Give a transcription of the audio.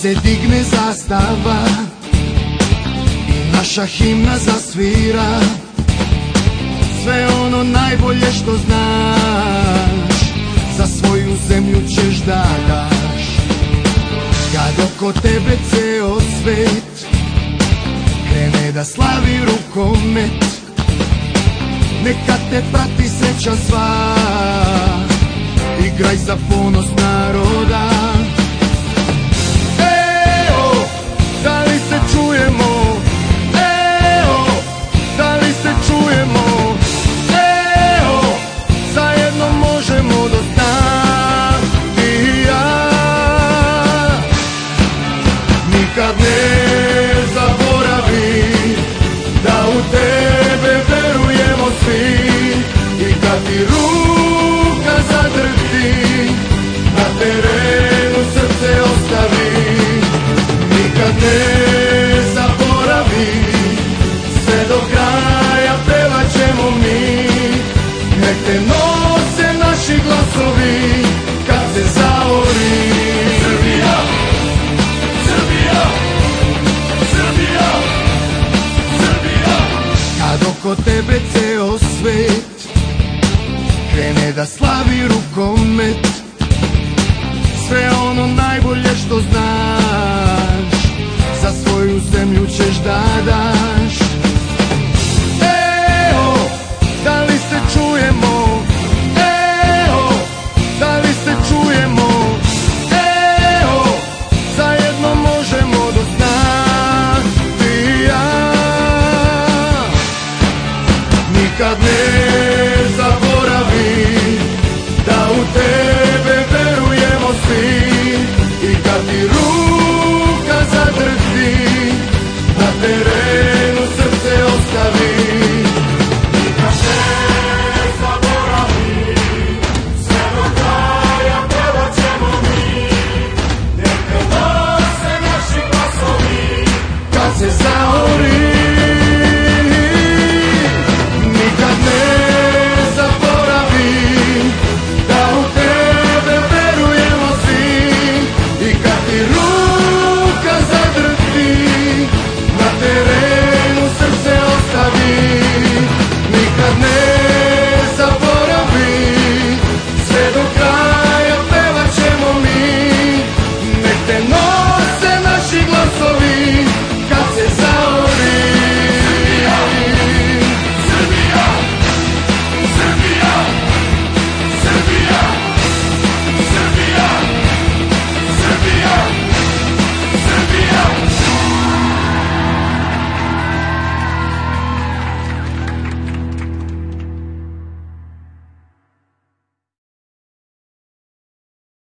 se digne zastava i naša himna zasvira, sve ono najbolje što znaš za svoju zemlju ćeš da daš. Kad oko tebe ceo svet krene da slavi rukomet, neka te prati sreća sva, igraj za ponos naroda. Eo, da li se čujemo? Eo, da li se čujemo? Eo, zajedno možemo do dna, ti i ja. Nikad ne zaboravi da u tebe verujemo svi, i kad ti ruka zadrhti, na terenu srce ostavi. Nikad ne zaboravi, sve do kraja pevat ćemo mi, nek te nose naši glasovi kad se zaori. Srbija, Srbija, Srbija, Srbija. Kad oko tebe ceo svet krene da slavi rukomet, sve ono najbolje što znaš za svoju zemlju ćeš da daš. Eo, da li se čujemo? Eo, da li se čujemo? Eo, zajedno možemo do dna, ti i ja. Nikad ne zaboravi da u tebe verujemo svi, i kad ti